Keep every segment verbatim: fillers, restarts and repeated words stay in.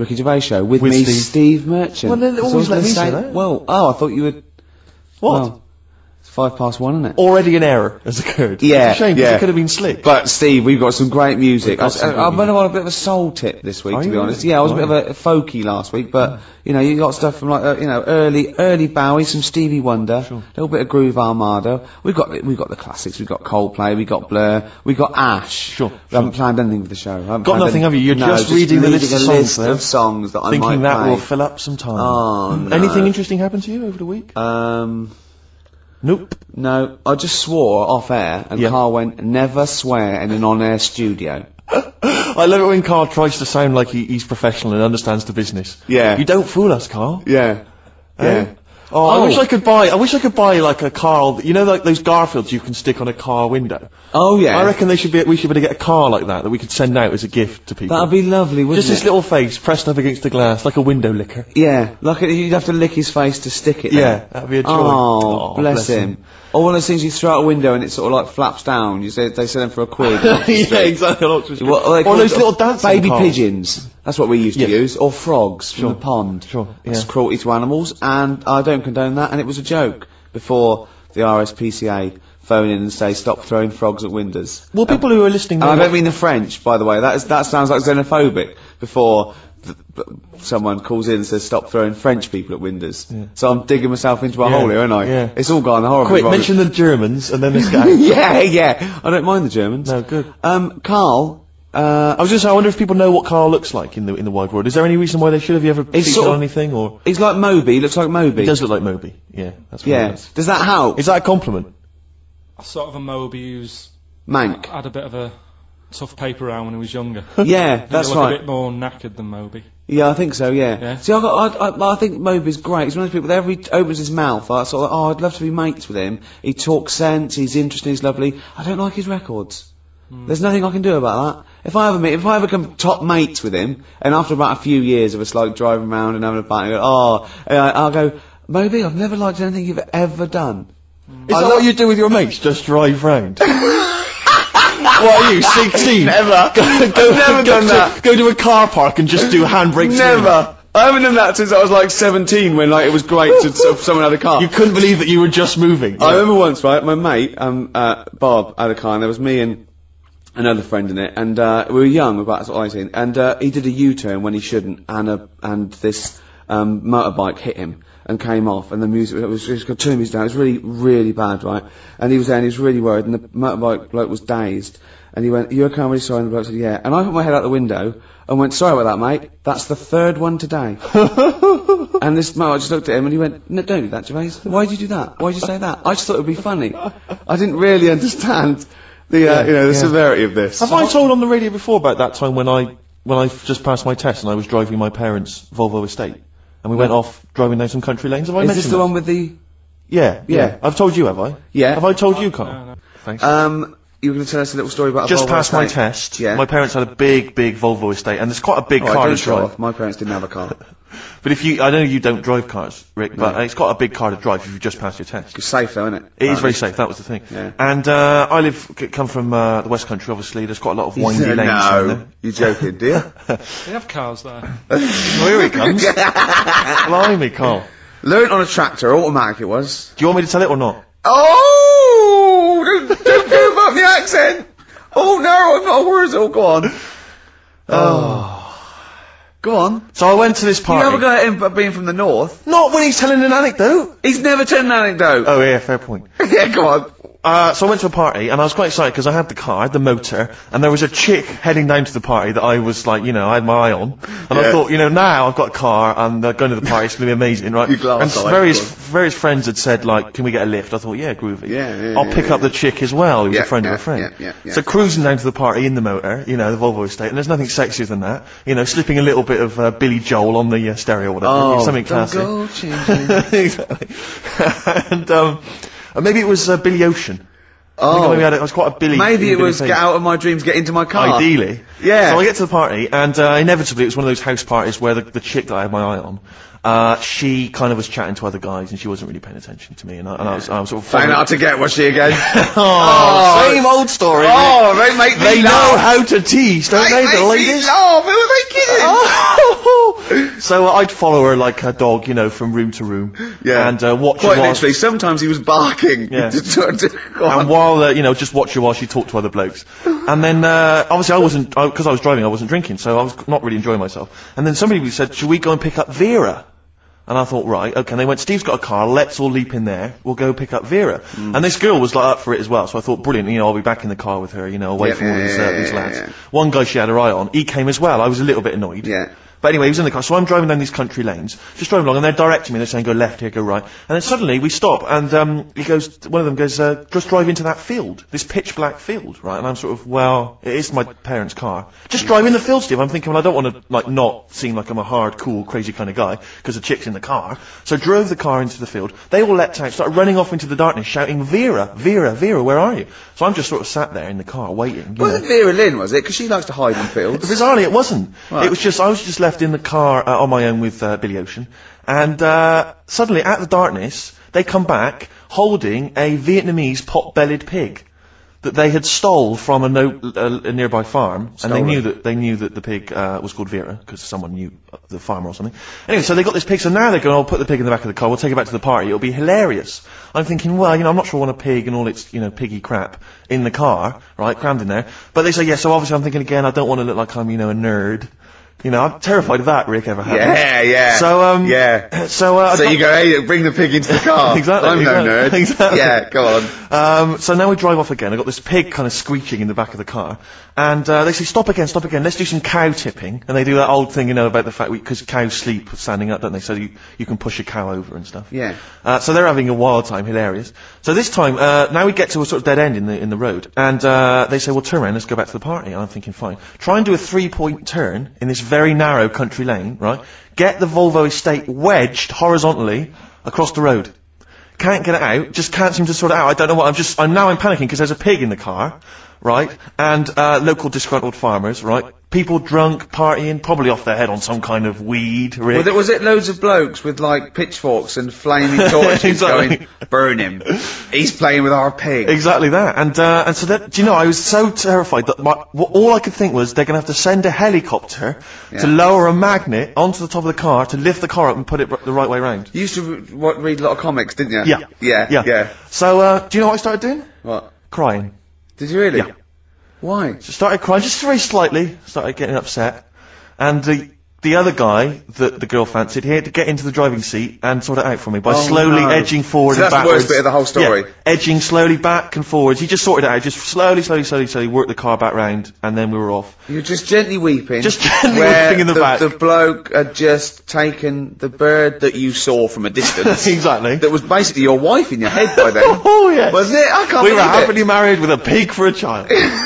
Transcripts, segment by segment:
Ricky Gervais show with, With me, Steve. Steve Merchant. Well, then So I always was let gonna me say that. Well, oh, I thought you would. What? Well, it's five past one, isn't it? Already an error has occurred. Yeah, It's a shame, 'cause yeah. it could have been slick. But Steve, we've got some great music. We've got I, some I, good I've been music. on a bit of a soul tip this week, Are to you be honest. really? Yeah, I was a Are bit of a folky last week, but you know, you got stuff from like uh, you know early early Bowie, some Stevie Wonder, Sure. a little bit of Groove Armada. We've got we've got the classics. We've got Coldplay. We've got Blur. We've got Ash. Sure, We haven't planned anything for the show. I haven't Got planned nothing, any- have you? You're no, just reading the reading list a of songs list there. of songs that I Thinking might that play. will fill up some time. Oh, no. Anything interesting happened to you over the week? Um. Nope. No, I just swore off air, and Yeah. Carl went, never swear in an on-air studio. I love it when Carl tries to sound like he, he's professional and understands the business. Yeah. You don't fool us, Carl. Yeah. Eh? Yeah. Oh, I Oh. wish I could buy. I wish I could buy like a Carl. You know, like those Garfields you can stick on a car window. Oh, yeah. I reckon they should be. We should be able to get a car like that that we could send out as a gift to people. That'd be lovely, wouldn't Just it? his little face pressed up against the glass like a window licker. Yeah, like it- you'd have to lick his face to stick it Yeah, there. that'd be a joy. Oh, Oh, bless, bless him. him. Or one of those things you throw out a window and it sort of like flaps down. You say they sell them for a quid. yeah, exactly. on Oxford Street. What are they Or called? those little dancing baby cars. pigeons. That's what we used to Yeah. use. Or frogs Sure. from the pond. Sure, That's yeah. cruelty to animals, and I don't condone that. And it was a joke before the R S P C A phone in and say stop throwing frogs at windows. Well, people who are listening. And I know don't mean the French, by the way. That is, that sounds like xenophobic. Before th- th- someone calls in and says, "Stop throwing French people at windows." So I'm digging myself into a Yeah, hole here, aren't I? yeah. It's all gone horribly Quick, wrong. mention the Germans and then this guy. yeah, yeah. I don't mind the Germans. No, good. Um, Carl. Uh, I was just. I wonder if people know what Carl looks like in the in the wide world. Is there any reason why they should have you ever He's featured sort of- on anything or? he's like Moby. He looks like Moby. He does look like Moby. Yeah, that's what Yeah. it is. Does that help? Is that a compliment? Sort of a Moby who's Mank. had a bit of a tough paper round when he was younger. Yeah, that's look right. a bit more knackered than Moby. Yeah, I think so, yeah. Yeah. See, I, got, I, I, I think Moby's great. He's one of those people that every he opens his mouth, I sort of, oh, I'd love to be mates with him. He talks sense, he's interesting, he's lovely. I don't like his records. There's nothing I can do about that. If I ever meet, if I ever become top mates with him, and after about a few years of us like driving around and having a bite, I go, oh, uh, I'll go, Moby, I've never liked anything you've ever done. Is that what you do with your mates? Just drive round? What are you, sixteen? Never. Go, go, Never go done to, that. Go to a car park and just do handbrakes. Never. I haven't done that since I was like seventeen, when like it was great to sort of someone had a car. You couldn't believe that you were just moving. I remember once, right, my mate, um, uh, Bob, had a car, and there was me and another friend in it, and uh, we were young, about sort of eighteen, and uh, he did a U-turn when he shouldn't, and uh, and this um, motorbike hit him and came off, and the music it was just turning me down. It was really, really bad, right? And he was there, and he was really worried, and the motorbike bloke was dazed, and he went, "You okay? I'm really sorry." And the bloke said, "Yeah." And I put my head out the window and went, "Sorry about that, mate. That's the third one today." And this motorbike just looked at him and he went, "No, don't do that, Gervais. Why did you do that? Why did you say that? I just thought it would be funny." I didn't really understand the, uh, Yeah, you know, the yeah. severity of this. Have I told on the radio before about that time when I when I just passed my test and I was driving my parents' Volvo estate and we went off driving down some country lanes? Have I Is mentioned this the that? one with the? Yeah, yeah, Yeah. I've told you, have I? Yeah. Have I told you, Carl? No, no. Thanks. Um, you were going to tell us a little story about a just Volvo passed my estate? test. Yeah. My parents had a big, big Volvo estate, and it's quite a big Oh, I car don't to show drive. off. My parents didn't have a car. But if you, I know you don't drive cars, Rick, but No. it's got a big car to drive if you just passed your test. It's safe though, isn't it? It is very safe. That was the thing. Yeah. And uh, I live, c- come from uh, the West Country. Obviously, there's quite a lot of windy lanes. around No, there. you're joking, do you? They have cars there. Well, here he comes. Blimey, Carl. Learned on a tractor, automatic it was. Do you want me to tell it or not? Oh, don't, don't go about the accent. Oh no, I'm not a word. Oh, go on. Oh, go on. So I went to this You party. have a go at him for being from the north. Not when he's telling an anecdote. He's never told an anecdote. Oh yeah, fair point. Yeah, go on. Uh, so I went to a party and I was quite excited because I had the car, I had the motor, and there was a chick heading down to the party that I was like, you know, I had my eye on. And I Yeah. thought, you know, now I've got a car and uh, going to the party, it's going to be amazing, right? You glass and eye, various go on. various friends had said, like, can we get a lift? I thought, yeah, groovy. Yeah, yeah, I'll yeah, pick yeah, up the chick as well, who's Yeah, a friend yeah, of a friend. yeah, yeah, yeah. So cruising down to the party in the motor, you know, the Volvo estate, and there's nothing sexier than that. You know, slipping a little bit of uh, Billy Joel on the uh, stereo or whatever. Oh, something don't classy. go changing. Exactly. and um, uh, maybe it was uh, Billy Ocean. I think I Oh, maybe had it, I was quite a Billy. maybe it Billy was face. get out of my dreams, get into my car. Ideally. Yeah. So I get to the party, and uh, inevitably it was one of those house parties where the, the chick that I had my eye on, uh, she kind of was chatting to other guys, and she wasn't really paying attention to me, and I, and I was, I was sort of Found out to get, was she again? oh, Oh. same old story. Oh, they make me they know laugh. how to tease, don't they, They the make me ladies? laugh. Who are they kidding? Oh, so uh, I'd follow her like a dog, you know, from room to room. Yeah. And uh, watch Quite her while, literally, sometimes he was barking. Yeah. Just sort of- Go on. and while, uh, you know, just watch her while she talked to other blokes. And then, uh, obviously I wasn't, because I was driving, I wasn't drinking, so I was not really enjoying myself. And then somebody said, should we go and pick up Vera? And I thought, right, okay. And they went, Steve's got a car, let's all leap in there, we'll go pick up Vera. Mm. And this girl was like up for it as well, so I thought, brilliant, you know, I'll be back in the car with her, you know, away Yeah, from all yeah, these, yeah, uh, yeah, these yeah, lads. yeah. One guy she had her eye on, he came as well, I was a little bit annoyed. Yeah. But anyway, he was in the car, so I'm driving down these country lanes, just driving along, and they're directing me, they're saying, go left here, go right. And then suddenly, we stop, and um, he goes, one of them goes, uh, just drive into that field, this pitch black field, right? And I'm sort of, well, it is my parents' car. Just drive in the field, Steve. I'm thinking, well, I don't want to, like, not seem like I'm a hard, cool, crazy kind of guy, because the chick's in the car. So drove the car into the field. They all leapt out, started running off into the darkness, shouting, Vera, Vera, Vera, where are you? So I'm just sort of sat there in the car, waiting, you Wasn't know. Vera Lynn, was it? Because she likes to hide in fields. Bizarrely, it wasn't. Right. It was just, I was just left in the car uh, on my own with uh, Billy Ocean, and uh, suddenly, out of the darkness, they come back holding a Vietnamese pot-bellied pig that they had stole from a, no, a, a nearby farm, and they Stolen. knew that they knew that the pig uh, was called Vera because someone knew the farmer or something. Anyway, so they got this pig. So now they're going, "I'll put the pig in the back of the car. We'll take it back to the party. It'll be hilarious." I'm thinking, well, you know, I'm not sure I want a pig and all its, you know, piggy crap in the car, right, crammed in there. But they say, yeah. So obviously, I'm thinking again, I don't want to look like I'm, you know, a nerd. You know, I'm terrified of that, Rick, ever happens. Yeah, yeah. So, um, yeah. So, uh, So you go, hey, bring the pig into the car. Exactly, I'm no exactly, nerd. exactly. Yeah, go on. Um, so now we drive off again. I've got this pig kind of screeching in the back of the car. And uh, they say, stop again, stop again. Let's do some cow tipping. And they do that old thing, you know, about the fact because cows sleep standing up, don't they? So you, you can push a cow over and stuff. Yeah. Uh, so they're having a wild time, hilarious. So this time, uh, now we get to a sort of dead end in the in the road. And uh, they say, well, turn around, let's go back to the party. And I'm thinking, fine. Try and do a three-point turn in this very narrow country lane, right? Get the Volvo estate wedged horizontally across the road. Can't get it out, just can't seem to sort it out. I don't know what, I'm just, I'm now I'm panicking because there's a pig in the car, right? And, uh, local disgruntled farmers, right? People drunk, partying, probably off their head on some kind of weed, Rick. Was it, was it loads of blokes with like pitchforks and flaming torches Exactly. going, burn him. He's playing with our pig. Exactly that. And, uh, and so that, do you know, I was so terrified that my, what, all I could think was they're gonna have to send a helicopter Yeah. to lower a magnet onto the top of the car to lift the car up and put it r- the right way round. You used to re- what, read a lot of comics, didn't you? Yeah. Yeah, Yeah. yeah. So, uh, do you know what I started doing? What? Crying. Did you really? Yeah. Why? So started crying, just very slightly, started getting upset. And the, the other guy that the girl fancied, he had to get into the driving seat and sort it out for me by Oh, slowly no. edging forward So and that's the backwards. worst bit of the whole story. Yeah, edging slowly back and forwards. He just sorted it out, just slowly, slowly, slowly, slowly worked the car back round, and then we were off. You're just gently weeping. Just gently where weeping in the the, back. the bloke had just taken the bird that you saw from a distance. Exactly. That was basically your wife in your head by then. Oh, yes. Wasn't it? I can't We were believe happily it. married with a pig for a child.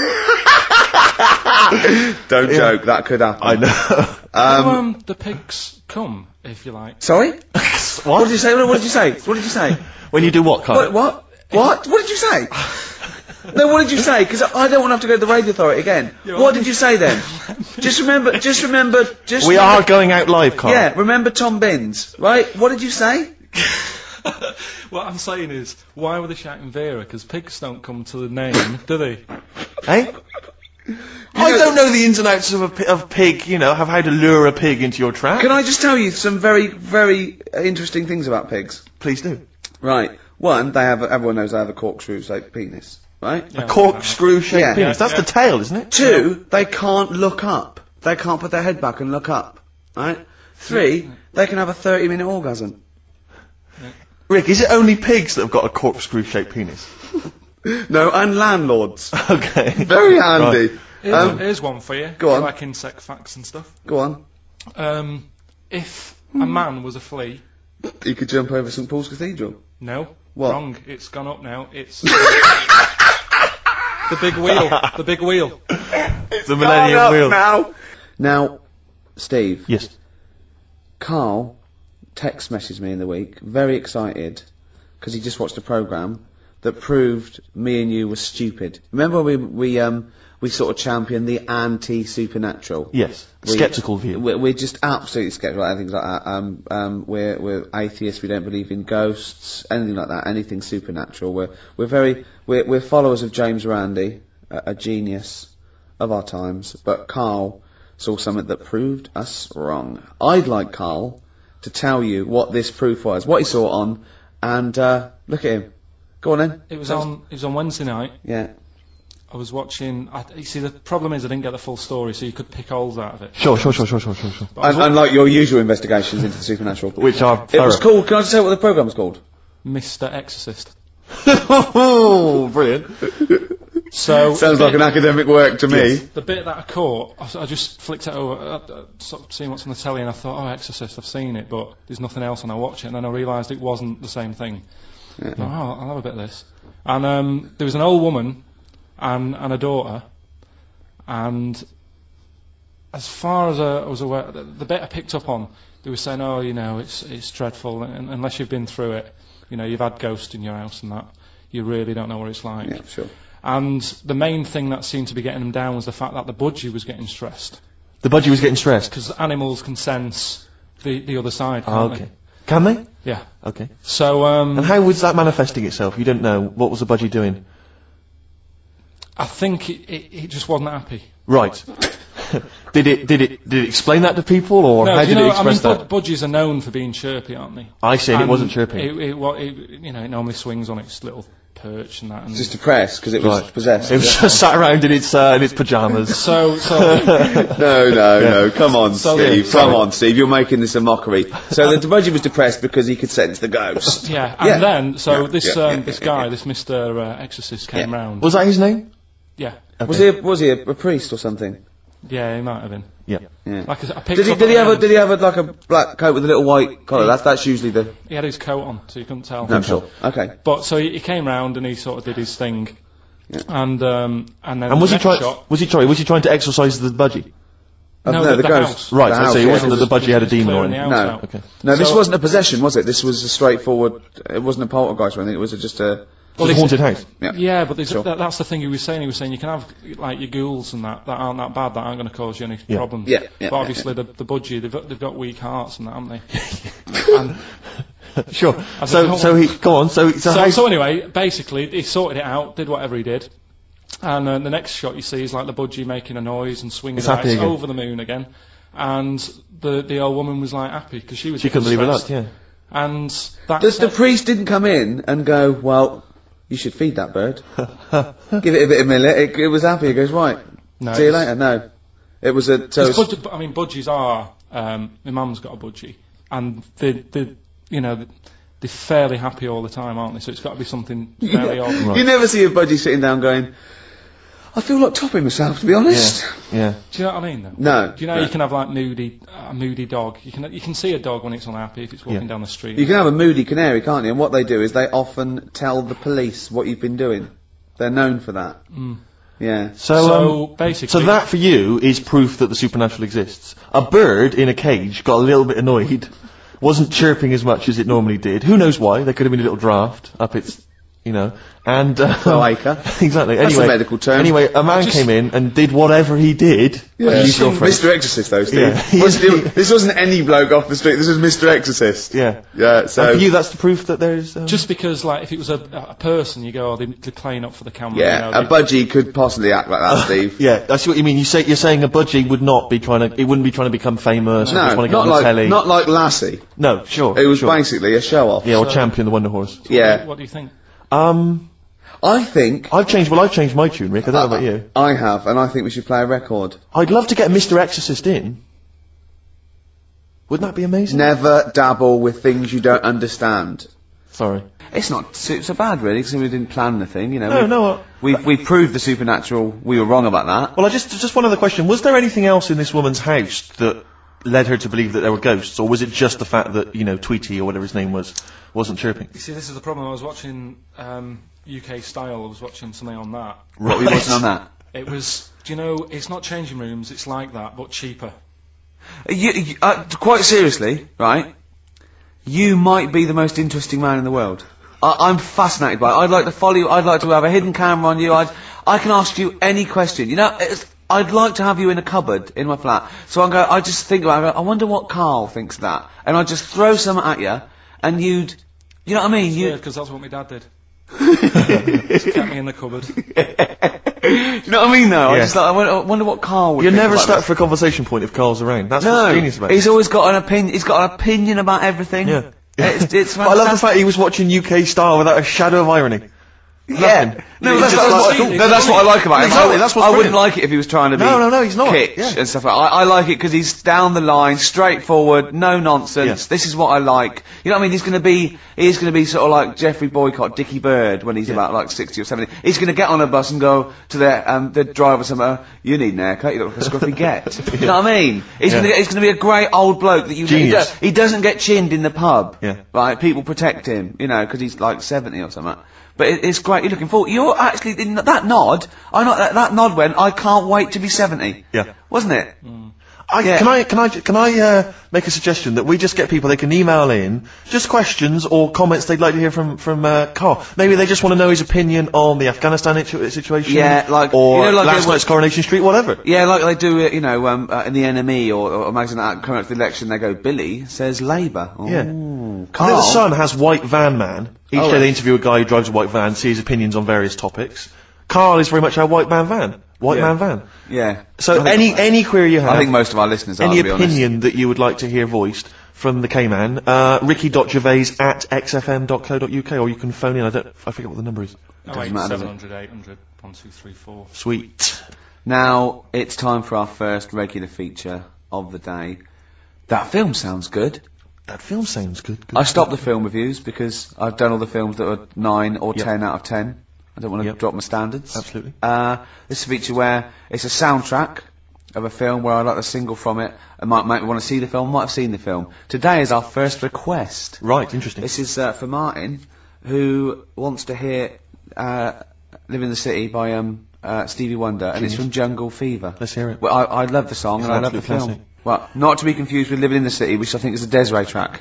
Don't joke, that could happen. I know. How, um, the pigs come, if you like. Sorry? What What? did you say? What did you say? What did you say? When you do what, Carl? What? What? What? What did you say? No, what did you say? Because I don't want to have to go to the radio authority again. Yeah, What did you say then? Just remember, just remember, just We remember, are going out live, Carl. Yeah, remember Tom Binns, right? What did you say? What I'm saying is, why were they shouting Vera? Because pigs don't come to the name, do they? Eh? I don't know the ins and outs of a pi- of pig, you know, have how to lure a pig into your trap. Can I just tell you some very, very uh, interesting things about pigs? Please do. Right. One, they have, everyone knows they have a corkscrew-shaped penis, right? Yeah, A corkscrew-shaped Yeah. penis. That's Yeah. the tail, isn't it? Two, they can't look up. They can't put their head back and look up, right? Three, they can have a thirty-minute orgasm. Rick, is it only pigs that have got a corkscrew-shaped penis? No, and landlords. Okay. Very handy. Here's, Um, here's one for you. go on. Like insect facts and stuff. Go on. Um, if a man was a flea, You could jump over St Paul's Cathedral. no, What? wrong. It's gone up now. It's the big wheel. The big wheel. The Millennium Wheel. Now. Now, Steve, Yes. Carl text messaged me in the week, very excited, because he just watched a programme that proved me and you were stupid. Remember we we um we sort of championed the anti-supernatural? Yes. We- Skeptical view. We're, we're just absolutely skeptical about things like that. Um, um, we're we're atheists. We don't believe in ghosts, anything like that. Anything supernatural. We're we're very we're we're followers of James Randi, a, a genius of our times. But Carl saw something that proved us wrong. I'd like Carl to tell you what this proof was, what he saw it on, and uh, look at him. Go on then. It was on. It was on Wednesday night. Yeah. I was watching. I, you see, the problem is I didn't get the full story, so you could pick holes out of it. Sure, sure, sure, sure, sure, sure, sure. Un- unlike your usual investigations into the supernatural, Which are it thorough. was called. Can I just say what the program was called? Mister Exorcist. Oh, brilliant. So Sounds the like bit- an academic work to me. The bit that I caught, I, I just flicked it over, uh, uh, sort of seeing what's on the telly, and I thought, oh, Exorcist, I've seen it, but there's nothing else, and I watch it, and then I realised it wasn't the same thing. Yeah. I thought, oh, I'll have a bit of this. And um, there was an old woman and, and a daughter, and as far as I was aware, the, the bit I picked up on, they were saying, oh, you know, it's it's dreadful, and unless you've been through it, you know, you've had ghosts in your house and that, you really don't know what it's like. Yeah, sure. And the main thing that seemed to be getting them down was the fact that the budgie was getting stressed. The budgie was getting stressed. Because animals can sense the, the other side, Oh, can't okay. Can they? they? Yeah. Okay. So, um, And how was that manifesting itself? You didn't know. What was the budgie doing? I think it, it, it just wasn't happy. Right. did it did it did it explain that to people, or No, how do you did know, it express I mean, that? bud- budgies are known for being chirpy, aren't they? I see, and it And wasn't chirping. It, it, wa- it, you know, it normally swings on its little perch and that. And Just depressed because it was Right. possessed. It was just sat around in its uh, in its pajamas. so, so No, no, no. Come on, So- Steve. yeah, Come sorry. on, Steve. You're making this a mockery. So the budgie was depressed because he could sense the ghost. yeah, and Yeah. then so Yeah, this yeah, um, yeah, this yeah, guy, yeah. this Mister Uh, Exorcist, came Yeah. round. Was that his name? Yeah, Was he? A, was he a, a priest or something? yeah, he might have been. Yeah. Yeah. Like I, I picked Did he? up Did he on have a? him. Did he have a, like a black coat with a little white collar? That's that's usually the. He had his coat on, so you couldn't tell. No, I'm sure. Okay. But so he, he came round and he sort of did his thing, Yeah. and um, and then And was the he next trying? shot, Was he trying? Was he trying to exorcise the budgie? Uh, No, no, the- the, the ghost. house. Right. The so, house, so it yeah. wasn't that the budgie had a Just demon or clearing the anything. house No. out. Okay. No, this So- wasn't a possession, was it? This was a straightforward. It wasn't a poltergeist or anything. It was just a. Well, It was a this- haunted house. Yeah. Yeah, but there's Sure. that, that's the thing he was saying. He was saying you can have like your ghouls and that that aren't that bad, that aren't going to cause you any Yeah. problems. Yeah, yeah, but yeah, obviously the the budgie, they've got, they've got weak hearts and that, haven't they? and, Sure. I So don't so know. he go on. So so, so, how, so anyway, basically he sorted it out, did whatever he did, and uh, the next shot you see is like the budgie making a noise and swinging It's the happy lights again. over the moon again, and the the old woman was like happy because she was she couldn't believe it. stressed. Luck, yeah. And that The, the priest didn't come in and go, well, you should feed that bird. Give it a bit of millet. It, it was happy. It goes, right. No, See you it's- later. No. It was a. So Because it's- budgie, I mean, budgies are. Um, my mum's got a budgie, and they, they, you know, they're fairly happy all the time, aren't they? So it's got to be something very odd. You never see a budgie sitting down going, I feel like topping myself, to be honest. Yeah. Do you know what I mean? Though? No. Do you know no. you can have like moody, a moody dog. You can you can see a dog when it's unhappy if it's walking Yeah. down the street. You can have a moody canary, can't you? And what they do is they often tell the police what you've been doing. They're known for that. Mm. Yeah. So, So, um, basically, so that for you is proof that the supernatural exists. A bird in a cage got a little bit annoyed, wasn't chirping as much as it normally did. Who knows why? There could have been a little draft up its, you know, and uh, Cloaca. exactly. That's a Anyway, medical term. Anyway, a man Just- came in and did whatever he did. Yeah. Use your phrase. Mister Exorcist, though, Steve. Yeah. He Wasn't- is- this wasn't any bloke off the street. This was Mister Exorcist. Yeah. Yeah. So. And for you, that's the proof that there's. Um, just because like if it was a, a person, you go, oh, they, they're playing up for the camera. yeah. you know, A they- budgie could possibly act like that, Steve. yeah, I see what you mean. You say you're saying a budgie would not be trying to. It wouldn't be trying to become famous. or No, just want to get not on the like telly. not like Lassie. no, sure. It was sure. basically a show off. Yeah, or So- champion the Wonder Horse. Yeah. What do you think? Um, I think I've changed. Well, I've changed my tune, Rick. I don't know about you. I have, and I think we should play a record. I'd love to get Mister Exorcist in. Wouldn't that be amazing? Never dabble with things you don't understand. Sorry. It's not so, so bad, really, because we didn't plan anything. You know, No, we, no. uh, we we proved the supernatural. We were wrong about that. Well, I just just one other question. Was there anything else in this woman's house that led her to believe that there were ghosts, or was it just the fact that, you know, Tweety or whatever his name was wasn't chirping? You see, this is the problem. I was watching um, U K Style. I was watching something on that. What were you watching on that? It was, do you know, it's not changing rooms. It's like that, but cheaper. You, you, uh, quite seriously, right? You might be the most interesting man in the world. I, I'm fascinated by it. I'd like to follow you. I'd like to have a hidden camera on you. I'd, I can ask you any question. You know, it's, I'd like to have you in a cupboard in my flat. So I go, I just think about it. I, go, I wonder what Carl thinks of that. And I'd just throw some at you, and you'd, you know what I mean? Yeah, You, because that's what my dad did. Just kept me in the cupboard. you know what I mean, though? I Yeah. just like, I wonder, I wonder what Carl would You're think never about stuck this. for a conversation point if Carl's around. That's No, what's genius about he's it. always got an opinion. He's got an opinion about everything. Yeah. It's, it's But I love the fantastic. fact he was watching U K Star without a shadow of irony. Yeah. Nothing. No, He's that's, just that's, like, what, cool. no, that's what I like about him. Exactly, I, that's what's I wouldn't brilliant. like it if he was trying to be No, no, no, he's not. kitsch Yeah. and stuff like that. I, I like it because he's down the line, straightforward, no nonsense. Yeah. This is what I like. You know what I mean? He's going to be, he's going to be sort of like Jeffrey Boycott, Dickie Bird when he's Yeah. about like sixty or seventy. He's going to get on a bus and go to the, um, the driver somewhere, you need an haircut, you look like a scruffy get. You know what I mean? He's Yeah. going to he's going to be a great old bloke that you, he, Genius. does, he doesn't get chinned in the pub. Yeah. Right? People protect him, you know, because he's like seventy or something. But it, it's great. You're looking forward. You're actually in that nod. I know that, that nod went. I can't wait to be seventy. Yeah. Wasn't it? I, Yeah. Can I can I can I uh, make a suggestion that we just get people they can email in just questions or comments they'd like to hear from from uh, Carl. Maybe they just want to know his opinion on the Afghanistan situ- situation. Yeah, like- or you know, like last they- night's Coronation Street, whatever. Yeah, like they do, uh, you know, um, uh, in the N M E or, or magazine that coming up to the election. They go, Billy says Labour. Ooh, Yeah. I think Carl. the Sun has White Van Man. Each Oh, day they right. interview a guy who drives a white van, see his opinions on various topics. Carl is very much our white man van. White Yeah. man van. Yeah. So I think- any any query you have, I think most of our listeners are. any to be honest. opinion that you would like to hear voiced from the K-Man, uh, ricky.gervais at xfm.co.uk, or you can phone in. I don't, I forget what the number is. Oh, eight, matter, does it? seven hundred, eight hundred, one, two, three, four. Sweet. Now it's time for our first regular feature of the day. That film sounds good. That film sounds good. good I stopped the film reviews because I've done all the films that are nine or Yep. ten out of ten. I don't want to Yep. drop my standards. Absolutely. Uh, this is a feature where it's a soundtrack of a film where I like a single from it and might make me want to see the film, might have seen the film. Today is our first request. Right, interesting. This is uh, for Martin, who wants to hear uh, Live in the City by um, uh, Stevie Wonder, and it's Genius. from Jungle Fever. Let's hear it. Well, I, I love the song It's and I an love the absolute film. classic. Well, not to be confused with Living in the City, which I think is a Desiree track.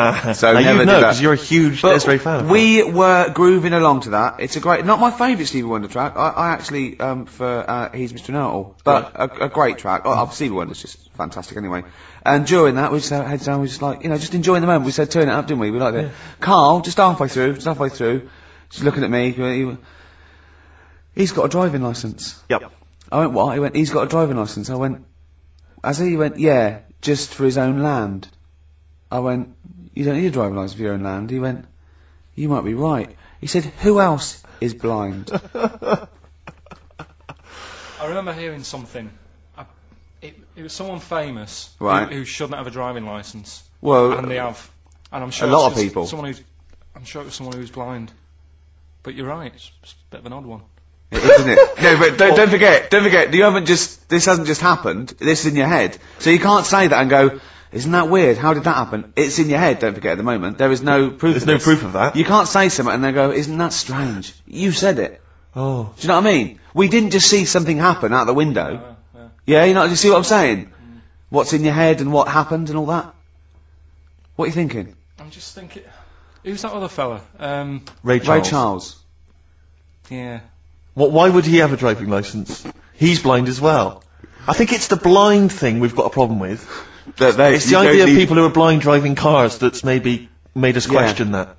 so never you did know, that. because you're a huge But Desiree fan. of we were grooving along to that. It's a great, not my favourite Stevie Wonder track. I, I actually, um, for uh, He's Mister Know-It-All, but a, a great track. Oh, Stevie Wonder's just fantastic anyway. And during that, we just had heads down, we just like, you know, just enjoying the moment. We said turn it up, didn't we? We liked it. Carl, just halfway through, just halfway through, just looking at me, he, he's got a driving licence. Yep. I went, what? He went, he's got a driving licence. I went, as he went, yeah, just for his own land. I went, you don't need a driving licence for your own land. He went, you might be right. He said, who else is blind? I remember hearing something. I, it, it was someone famous Right. who, who shouldn't have a driving licence, Well, and they have. And I'm sure a lot it's of just people. Someone who's, I'm sure it was someone who's blind. But you're right. It's, it's a bit of an odd one. isn't it? No, but don't, don't forget, don't forget, you haven't just, this hasn't just happened, this is in your head. So you can't say that and go, isn't that weird? How did that happen? It's in your head, don't forget at the moment. There is no proof There's of no this. proof of that. You can't say something and they go, isn't that strange? You said it. Oh. Do you know what I mean? We didn't just see something happen out the window. Uh, yeah. Yeah, you know, do you see what I'm saying? What's in your head and what happened and all that? What are you thinking? I'm just thinking. Who's that other fella? Um, Ray Charles. Ray Charles. yeah. What, why would he have a driving licence? He's blind as well. I think it's the blind thing we've got a problem with. That they, It's the idea of people who are blind driving cars that's maybe made us Yeah. question that.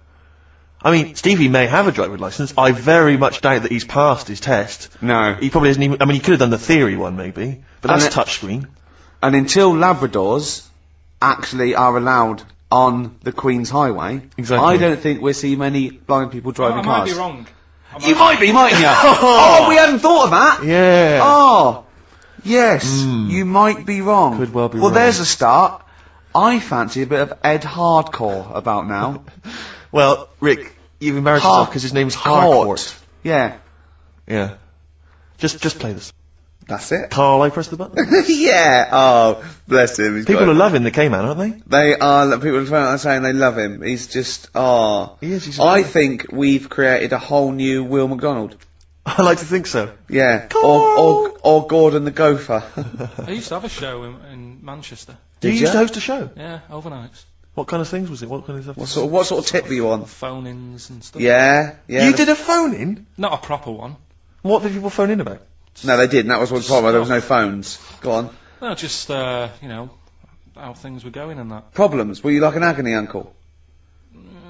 I mean, Stevie may have a driving licence. I very much doubt that he's passed his test. No. He probably hasn't even, I mean, he could have done the theory one maybe, but And that's it- touchscreen. And until Labradors actually are allowed on the Queen's Highway, Exactly. I don't think we'll see many blind people driving I cars. might be wrong. I You might be, mightn't you? Oh, we hadn't thought of that. Yeah. Oh, yes, you might be wrong. Could well be Well, wrong. there's a start. I fancy a bit of Ed Hardcore about now. Well, Rick, you've embarrassed Har- yourself because his name's Hart. Harcourt. Yeah, Yeah. Just, just play this. that's it. Carl, I press the button. Yeah. Oh, bless him. He's People got are it. loving the K-Man, aren't they? They are, people are saying they love him. He's just, oh. He is, he's I amazing. think we've created a whole new Will McDonald. I like to think so. Yeah. Carl. Or, or, or Gordon the Gopher. I used to have a show in, in Manchester. Do you Did used to ya? host a show? Yeah, overnights. What kind of things was it? What kind of stuff? what sort of, what sort of tip were you on? Phone-ins and stuff. Yeah, yeah. You did a phone-in? Not a proper one. What did people phone in about? No, they didn't. That was one problem. There was no phones. Go on. No, just, uh, you know, how things were going and that. Problems. Were you like an agony uncle?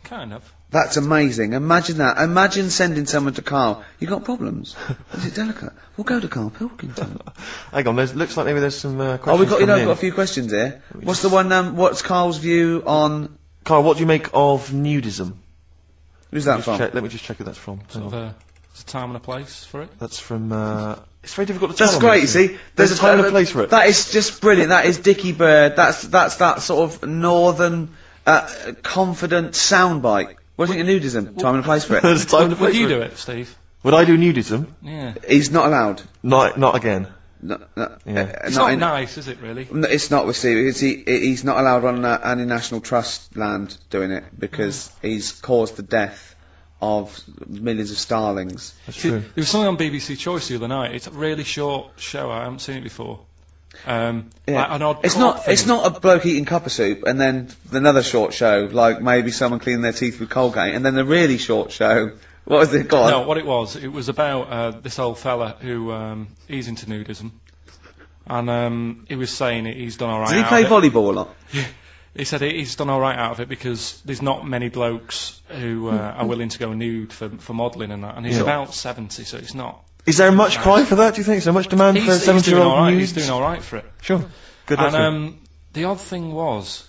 Kind of. That's amazing. Imagine that. Imagine sending someone to Carl. You got problems? Is it delicate? We'll go to Carl Pilkington. Hang on, there's, looks like maybe there's some uh, questions. Oh, we've got, you know, coming I've got a in. few questions here. What's the one, um, what's Carl's view on... Carl, what do you make of nudism? Who's that Just from? check- let me just check who that's from. Hang Sort of on. a, there's a time and a place for it. That's from. Uh, it's very difficult to tell. That's on great, you this. see. There's a time and a place for it. That is just brilliant. That is Dickie Bird. That's, that's that sort of northern, uh, confident soundbite. What do you think of nudism? Time and a place for it. There's a time and a place Would you for do it, Steve? Would I do nudism? Yeah. He's not allowed. Not, not again. No, no, Yeah. uh, It's not in- nice, is it, really? No, it's not with Steve. It's he, he's not allowed on uh, any National Trust land doing it because he's caused the death of millions of starlings. That's See, true. there was something on B B C Choice the other night. It's a really short show. I haven't seen it before. Um, Yeah. like an odd It's cop not. thing. It's not a bloke eating cuppa soup and then another short show like maybe someone cleaning their teeth with Colgate and then a really short show. What was it? Go on. No, what it was, it was about uh, this old fella who um, he's into nudism, and um, he was saying it, he's done all right. Did he out play of it. volleyball a lot? He said he- he's done all right out of it because there's not many blokes who uh, are willing to go nude for for modelling and that, and he's Yeah. about seventy, so it's not. Is there much cry for that? Do you think? Is there much demand He's, for a he's doing seventy-year-old all right. nude? He's doing all right for it. Sure. Good. And luck to him. um, the odd thing was,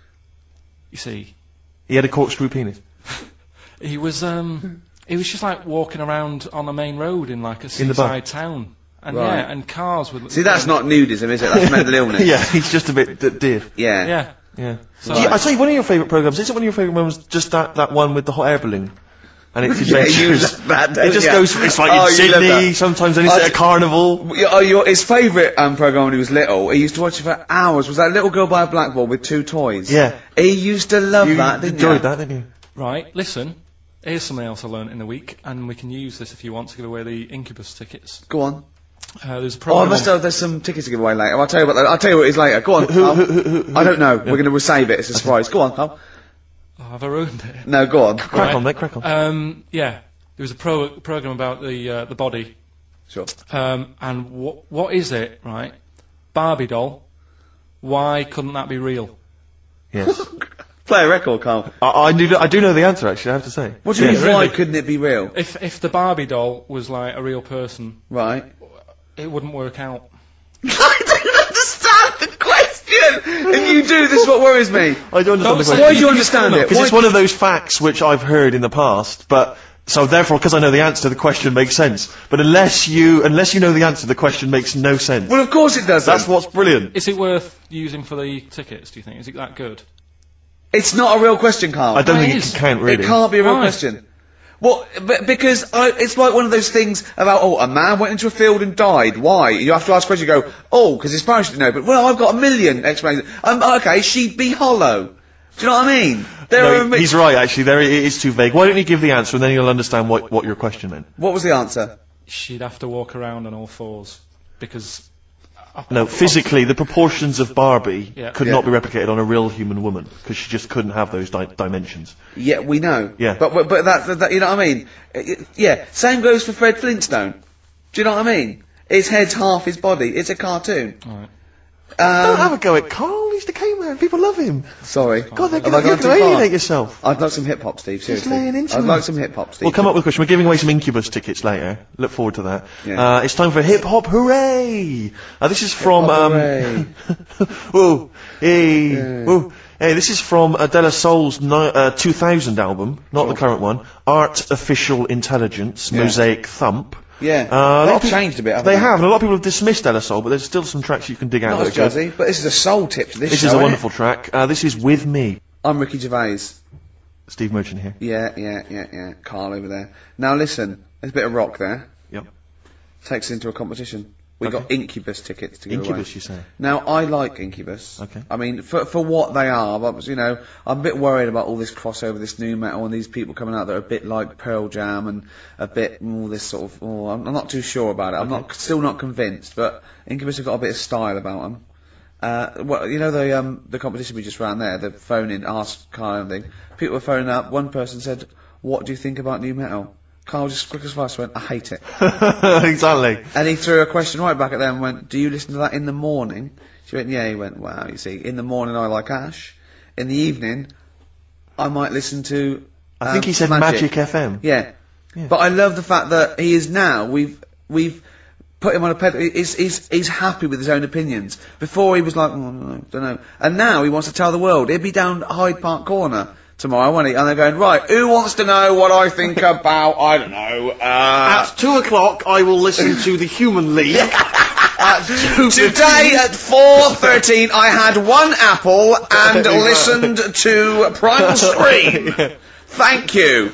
you see, He had a corkscrew penis. he was um, he was just like walking around on the main road in like a In the bar. seaside town, and Right. yeah, and cars would. See, that's not nudism, is it? That's mental illness. yeah, he's just a bit d- div. Yeah. Yeah. Yeah. So- yeah. I tell you, one of your favourite programmes. Is it one of your favourite ones? Just that that one with the hot air balloon. And it's Yeah, you adventures. love that, don't it just you? goes. It's like Oh, in you love Sydney. that. Sometimes then it's I- at a carnival. Oh, your, his favourite um, programme when he was little, he used to watch it for hours, was that little girl by a blackboard with two toys. Yeah. He used to love You that, didn't enjoyed you? that, didn't you? Right, listen. Here's something else I learned in the week, and we can use this if you want to give away the Incubus tickets. Go on. Uh, there's a Oh, I program. must have, there's some tickets to give away later. I'll tell you what, I'll tell you what it is later. Go on. Who- I'll- who- who- who- I don't know. We're going to save it. It's a surprise. Go on, Carl. Oh, have I ruined it? No, go on. Crack Right. on, mate. Crack on. Um, yeah, there was a pro- program about the uh, the body, Sure. um, and what what is it, right? Barbie doll. Why couldn't that be real? Yes. Play a record, Carl. I, I do. I do know the answer. Actually, I have to say. What do you Yeah, mean, why really? couldn't it be real? If if the Barbie doll was like a real person, Right. it wouldn't work out. I don't understand the question! If you do, this is what worries me. I don't understand Don't the say- question. Why do you understand it? Because Why it's one of those facts which I've heard in the past, but so therefore, because I know the answer, the question makes sense. But unless you, unless you know the answer, the question makes no sense. Well, of course it does. That's what's brilliant. Is it worth using for the tickets? Do you think? Is it that good? It's not a real question, Carl. I don't It think is. it can count really. It can't be a real Why? question. Well, but because I, it's like one of those things about, oh, a man went into a field and died. Why? You have to ask a question. You go, oh, because his parents didn't know. But well, I've got a million explanations. Um, okay, she'd be hollow. Do you know what I mean? There No, are a mi- he's right. Actually, there it is too vague. Why don't you give the answer, and then you'll understand what what your question meant. What was the answer? She'd have to walk around on all fours because. No, physically, the proportions of Barbie Yeah. could Yeah. not be replicated on a real human woman because she just couldn't have those di- dimensions. Yeah, we know. Yeah. But but, but that, that, that you know what I mean? Uh, y- Yeah. Same goes for Fred Flintstone. Do you know what I mean? His head's half his body. It's a cartoon. Right. Don't have Um, a go at Carl. He's the caveman. People love him. sorry. God, they're Have going I gone to too far? alienate yourself. I'd like some hip hop, Steve. Seriously. laying into I'd him. like some hip hop, Steve. We'll come up with a question. We're giving away some Incubus tickets later. Look forward to that. Yeah. Uh, it's time for Hip Hop Hooray! Uh, this is from... Hop um, Hooray. whoa, hey, Yeah. whoa. Hey, this is from uh, De La Soul's no, uh, two thousand album, not the current one. Artificial Intelligence, Yeah. Mosaic Thump. Yeah. Uh, a lot They've of people- changed a bit, haven't They they? have, and a lot of people have dismissed De La Soul, but there's still some tracks you can dig out Not as that are good. jazzy, but this is a soul tip to this This show, is a isn't wonderful track. Uh, this is With Me. it? I'm Ricky Gervais. Steve Merchant here. Yeah, yeah, yeah, yeah. Carl over there. Now listen, there's a bit of rock there. Yep. Takes us into a competition. We Okay. got Incubus tickets to give away. Incubus, you say? Now, I like Incubus. Okay. I mean, for for what they are, but, you know, I'm a bit worried about all this crossover, this new metal, and these people coming out that are a bit like Pearl Jam and a bit all this sort of. Oh, I'm, I'm not too sure about it. I'm not still not convinced, but Incubus have got a bit of style about them. Uh, well, you know the um the competition we just ran there, the phone in, ask Carl and thing. People were phoning up. One person said, "What do you think about new metal?" Carl just quick as fast went, "I hate it." exactly. And he threw a question right back at them and went, "Do you listen to that in the morning?" She went, "Yeah." He went, "Wow, you see, in the morning I like Ash. In the evening, I might listen to I think um, he said Magic, F M. Yeah. Yeah. But I love the fact that he is now, we've, we've put him on a pedestal, he's, he's, he's happy with his own opinions. Before he was like, oh, no, don't know. And now he wants to tell the world. He'll be down Hyde Park Corner tomorrow, won't he? And they're going, right, who wants to know what I think about, I don't know, uh... At two o'clock, I will listen to the Human League. At two Today at four thirteen, I had one apple and listened to Primal Scream. Thank you.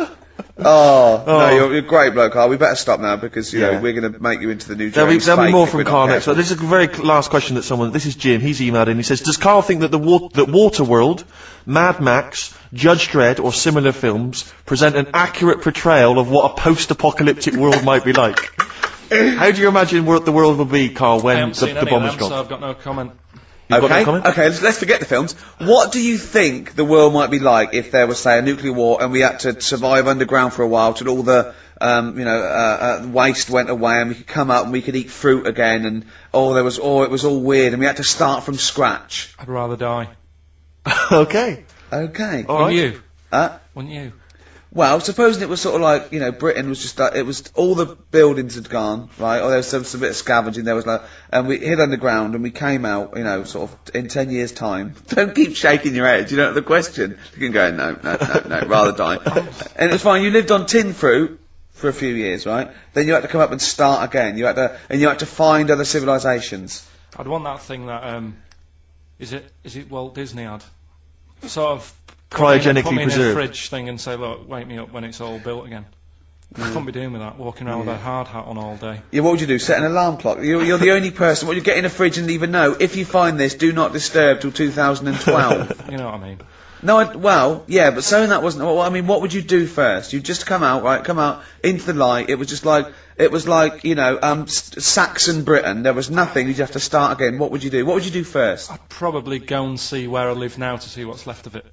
Oh, Oh. no, you're, you're a great bloke, Carl. We better stop now because, you Yeah. know, we're going to make you into the new There'll be, James there'll be Fake more if from we're not Carl next. careful. But this is a very last question that someone, this is Jim, he's emailed in, he says, does Carl think that the wa- that Waterworld, Mad Max, Judge Dredd or similar films present an accurate portrayal of what a post-apocalyptic world might be like? How do you imagine what the world will be, Carl, I when haven't the, seen the any bomb of is them, gone? so I've got no comment. You've got no Okay, comment? okay, let's, let's forget the films. What do you think the world might be like if there was, say, a nuclear war and we had to survive underground for a while till all the, um, you know, uh, uh, waste went away and we could come up and we could eat fruit again and, oh, there was, oh, it was all weird and we had to start from scratch. I'd rather die. Okay. Okay. All Wouldn't right. you? Uh, Wouldn't you? Well, supposing it was sort of like, you know, Britain was just like, it was, all the buildings had gone, right, or there was some, some bit of scavenging, there was like, and we hid underground and we came out, you know, sort of in ten years' time. Don't keep shaking your head, you know the question. You can go, no, no, no, no, rather die. And it was fine, you lived on tin fruit for a few years, right? Then you had to come up and start again, you had to, and you had to find other civilisations. I'd want that thing that, um, is it, is it Walt Disney had? Sort of... Cryogenically put me in a preserved. fridge thing and say, look, wake me up when it's all built again. I couldn't be doing with that, walking around with a hard hat on all day. Yeah, what would you do? Set an alarm clock? You're, you're the only person, what you get in a fridge and leave a note, if you find this, do not disturb till two thousand twelve. You know what I mean? No, I, well, yeah, but saying that wasn't. Well, I mean, what would you do first? You'd just come out, right? Come out into the light. It was just like it was like you know, um, S- Saxon Britain. There was nothing. You'd have to start again. What would you do? What would you do first? I'd probably go and see where I live now to see what's left of it.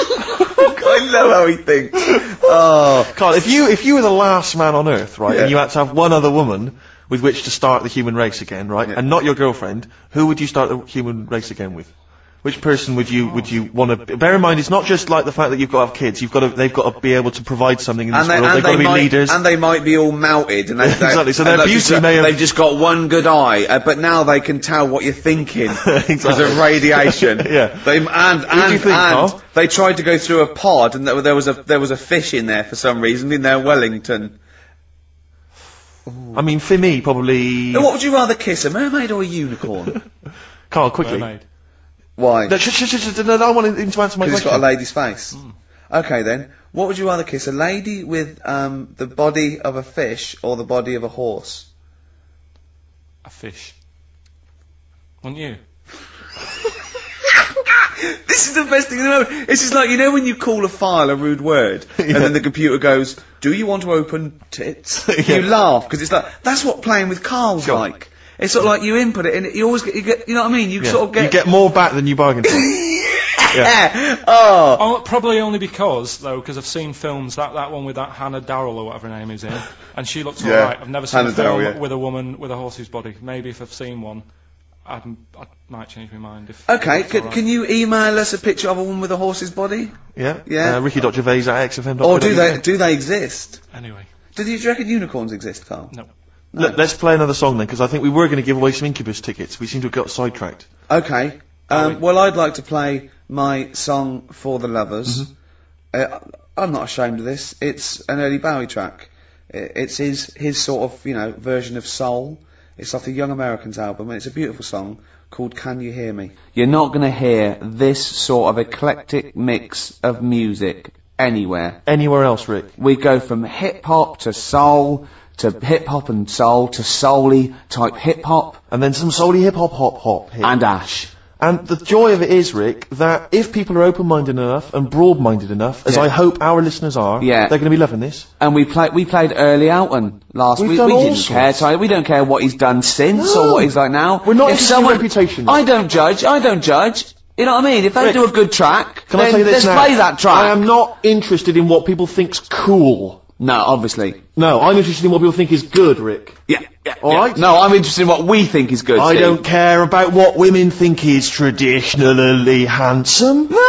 I know how he thinks. Oh, Carl, if you if you were the last man on Earth, right, Yeah. and you had to have one other woman with which to start the human race again, right, Yeah. and not your girlfriend, who would you start the human race again with? Which person would you would you want to? Bear in mind, it's not just like the fact that you've got to have kids. You've got to they've got to be able to provide something in this and they, world. and They've got they to be might, leaders. and they might be all melted. And they, they, Exactly, so and their they've beauty just, may have- They've just got one good eye, uh, but now they can tell what you're thinking because Exactly. of radiation. Yeah. They, and and, do you think, and Carl? they tried to go through a pod, and there, there was a there was a fish in there for some reason in their Wellington. I mean, for me, probably. Now, what would you rather kiss, a mermaid or a unicorn? Carl, quickly. Mermaid. Why? No, sh- sh- sh- sh- no, no, I want him to answer my Because it's question. got a lady's face. Okay then, what would you rather kiss, a lady with um, the body of a fish or the body of a horse? A fish. Wouldn't you? This is the best thing in the world. It's just like, you know when you call a file a rude word, and then the computer goes, do you want to open tits? Yeah. You laugh, because it's like, that's what playing with Carl's Sure. like. It's sort of like you input it, and you always get, you get, you know what I mean? You Yeah. sort of get... You get more back than you bargained for. yeah. Oh. Oh, probably only because, though, because I've seen films, that, that one with that Hannah Darrell or whatever her name is in, and she looks Yeah. alright. I've never seen Hannah a film Darrell, yeah. with a woman with a horse's body. Maybe if I've seen one, I'd, I might change my mind. If Okay, if it's can, alright. can you email us a picture of a woman with a horse's body? Yeah? Yeah. Uh, Ricky dot Gervais at x f m dot Or co dot do U K. they, do they exist? Anyway, Do you, do you reckon unicorns exist, Carl? no. No. Look, let's play another song then, because I think we were going to give away some Incubus tickets. We seem to have got sidetracked. Okay. Are we? Um, well, I'd like to play my song for the lovers. Mm-hmm. Uh, I'm not ashamed of this. It's an early Bowie track. I- It's his his sort of, you know, version of soul. It's off the Young Americans album, and it's a beautiful song called Can You Hear Me? You're not going to hear this sort of eclectic mix of music anywhere. Anywhere else, Rick? We go from hip-hop to soul, to hip-hop and soul, to soul-y type hip-hop, And then some soul hip hop hop hop hit. and ash. And the joy of it is, Rick, that if people are open-minded enough and broad-minded enough, as Yeah. I hope our listeners are, Yeah. they're going to be loving this. And we played we played early Alton last We've week. done We all didn't sorts. care, Ty. We don't care what he's done since No. or what he's like now. We're not if interested in someone, reputation. I don't judge. I don't judge. You know what I mean? If they Rick, do a good track, Can then I tell you this let's now? play that track. I am not interested in what people think's cool. No, obviously. No, I'm interested in what people think is good, Rick. Yeah, yeah. All yeah. right. No, I'm interested in what we think is good. I Steve. don't care about what women think is traditionally handsome. No.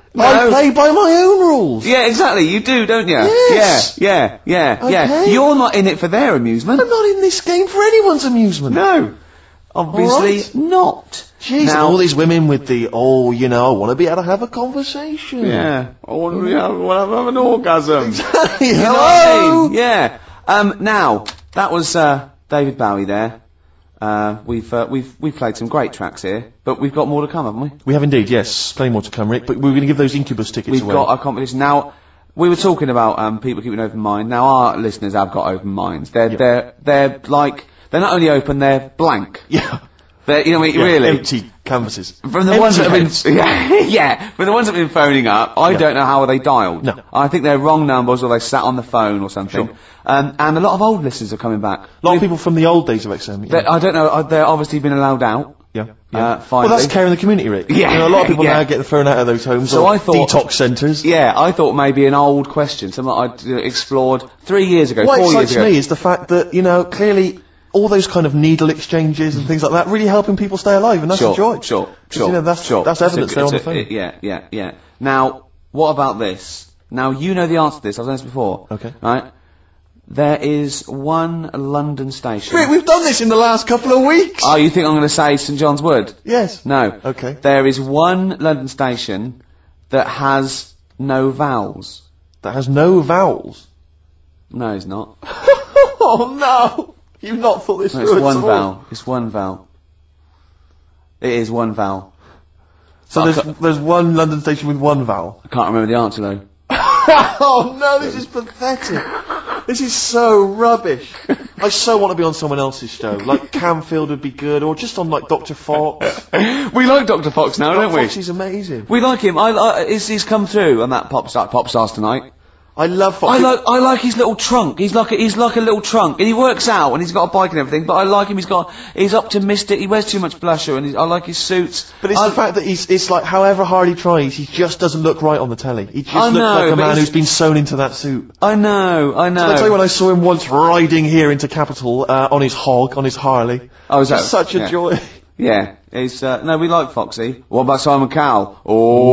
I No. play by my own rules. Yeah, exactly. You do, don't you? Yes. Yeah, yeah, yeah, yeah. Okay. You're not in it for their amusement. I'm not in this game for anyone's amusement. No. Obviously All right. not. Jeez, Now- and all these women with the, oh, you know, I want to be able to have a conversation. Yeah. I want to have, want to have an orgasm. Hello. You know what I mean? Yeah. Um, now, that was, uh, David Bowie there. Uh, we've, uh, we've, we've played some great tracks here, but we've got more to come, haven't we? We have indeed, yes. Plenty more to come, Rick, but we're going to give those Incubus tickets We've away. got our competition. Now, we were talking about, um, people keeping an open mind. Now, our listeners have got open minds. They're, Yeah. they're, they're like, they're not only open, they're blank. Yeah. They're, you know what I mean? Yeah, Really? empty canvases. From the Empty ones that have heads. been, yeah, yeah, from the ones that have been phoning up, I Yeah. don't know how they dialed. No. I think they're wrong numbers or they sat on the phone or something. Sure. Um, and a lot of old listeners are coming back. A lot of people from the old days of X M. They- I don't know, uh, they're obviously been allowed out. Yeah. Uh, Well, finally. that's care in the community, Rick. Yeah, You know, a lot of people yeah. now get thrown out of those homes So or I thought- detox centres. Yeah, I thought maybe an old question, something I'd uh, explored three years ago, What four years excites ago. me is the fact that, you know, clearly all those kind of needle exchanges and things like that really helping people stay alive, and that's Sure, a joy. sure, 'Cause, sure, you know, that's, sure. that's It's a- evidence there on the it's a- phone. Yeah, yeah, yeah. Now, what about this? Now, you know the answer to this, I've done this before. Okay. Right? There is one London station. Rick, we've done this in the last couple of weeks. Oh, you think I'm going to say St John's Wood? Yes. No. Okay. There is one London station that has no vowels. That has no vowels. No, it's not. Oh no! You've not thought this No, through it's at one all. vowel. It's one vowel. It is one vowel. So I there's, ca- there's one London station with one vowel. I can't remember the answer though. Oh no, this is pathetic. This is so rubbish. I so want to be on someone else's show. Like Camfield would be good, or just on like Doctor Fox. We like Doctor Fox now, don't we? Fox is amazing. We like him. I, I he's, he's come through on that pop star, pop stars tonight. I love Fox. I like I like his little trunk. He's like a, he's like a little trunk, and he works out, and he's got a bike and everything. But I like him. He's got he's optimistic. He wears too much blusher, and he's, I like his suits. But it's I, the fact that he's, it's like however hard he tries, he just doesn't look right on the telly. He just I looks know, like a but man he's- who's been sewn into that suit. I know, I know. I tell you when I saw him once riding here into Capital, uh, on his hog, on his Harley. Oh, is that- Just such a yeah. joy. Yeah, it's uh, no, we like Foxy. What about Simon Cowell?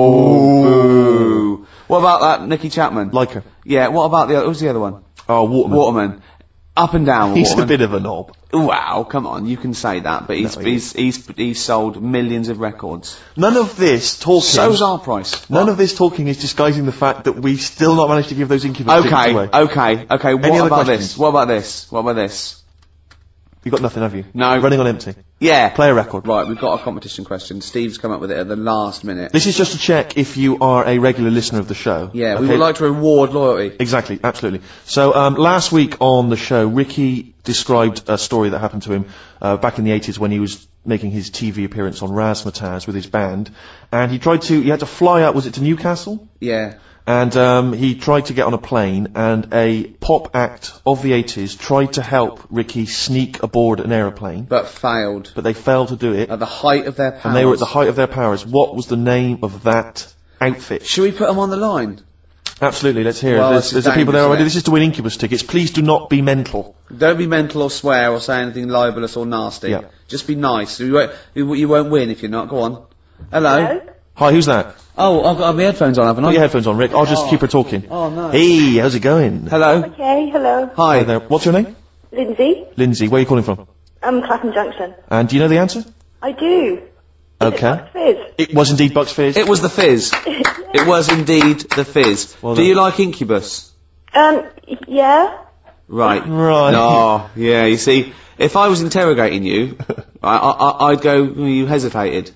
Oh, boo. What about that Nicky Chapman? Like her. Yeah. What about the other? Who's the other one? Oh, Waterman. Waterman. Up and down. with He's Waterman. a bit of a knob. Wow, come on, you can say that, but he's No, he he's, he's he's sold millions of records. None of this talking. So's our price. None of this talking is disguising the fact that we've still not managed to give those Incubus tickets Okay, away. okay, okay. What Any other about questions? this? What about this? What about this? You've got nothing, have you? No. Running on empty. Yeah. Play a record. Right, we've got a competition question. Steve's come up with it at the last minute. This is just to check if you are a regular listener of the show. Yeah, we Okay? would like to reward loyalty. Exactly, absolutely. So um, last week on the show, Ricky described a story that happened to him uh, back in the eighties when he was making his T V appearance on Razzmatazz with his band, and he tried to, he had to fly out, was it to Newcastle? Yeah. And um, he tried to get on a plane, and a pop act of the eighties tried to help Ricky sneak aboard an aeroplane, But failed. but they failed to do it, At the height of their powers. and they were at the height of their powers. What was the name of that outfit? Should we put them on the line? Absolutely, let's hear Well, it. this There's, is there's the people there dangerous, already. isn't it? This is to win Incubus tickets. Please do not be mental. Don't be mental or swear or say anything libelous or nasty. Yeah. Just be nice. You won't, you, you won't win if you're not. Go on. Hello. Hello? Hi, who's that? Oh, I've got my headphones on, haven't I? Put your headphones on, Rick. I'll just keep her talking. Oh, no. Hey, how's it going? Hello. Okay, hello. Hi. Hi there. What's your name? Lindsay. Lindsay. Where are you calling from? I'm Clapham Junction. And do you know the answer? I do. Okay. Is it Bucks Fizz? It was indeed Bucks Fizz. It was the Fizz. It was indeed the Fizz. Well Do done. you like Incubus? Um, yeah. Right. Right. Oh, yeah, you see, if I was interrogating you, I, I, I'd go, "Mm, you hesitated.